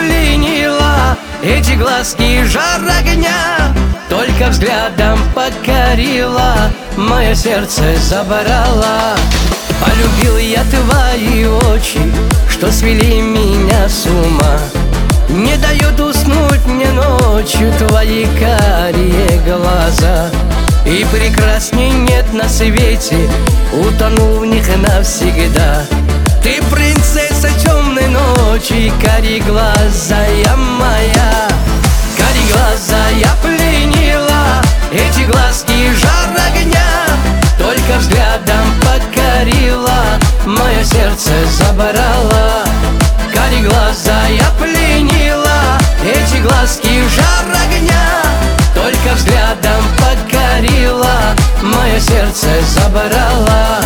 пленила, эти глазки жар огня, только взглядом покорила, мое сердце забрала. Полюбил я твои очи, что свели меня с ума. Не дают уснуть мне ночью твои карие глаза. И прекрасней нет на свете, утонул в них навсегда. Ты принцесса темной ночи, карие глаза я моя. Карие глаза я пленила, эти глазки жар огня, только взглядом покорила, мое сердце забрала. Карие глаза я пленила, эти глазки жар огня, только взглядом покорила, мое сердце забрала.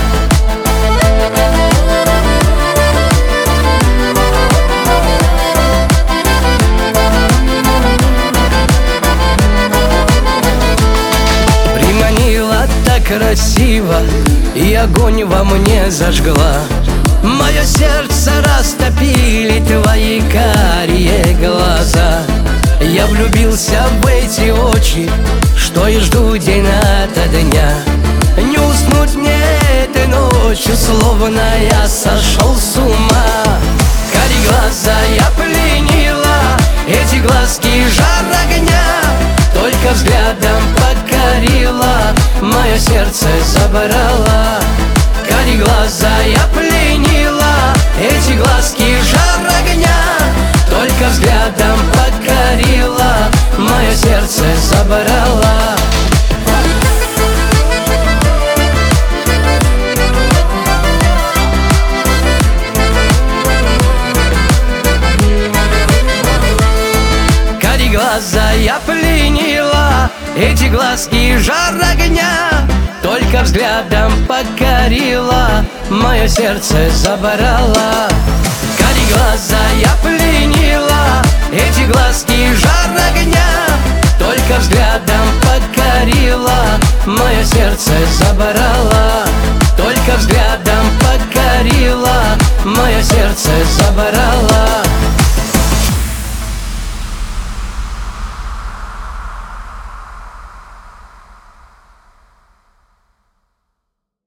Приманила так красиво, и огонь во мне зажгла. Мое сердце растопили твои карие глаза. Я влюбился в эти очи, что и жду день ото дня. Не уснуть мне этой ночью, словно я сошел с ума. Карие глаза я пленила, эти глазки жар огня, только взглядом покорила, мое сердце забрала. Карие глаза я пленила, эти глазки жар огня, только взглядом покорила, мое сердце забрала. Карие глаза я пленила, эти глазки жар огня, только взглядом покорила, мое сердце забрала. Карие глаза я пленила, эти глазки жар огня, только взглядом покорила, мое сердце забрала. Только взглядом покорила, мое сердце забрала.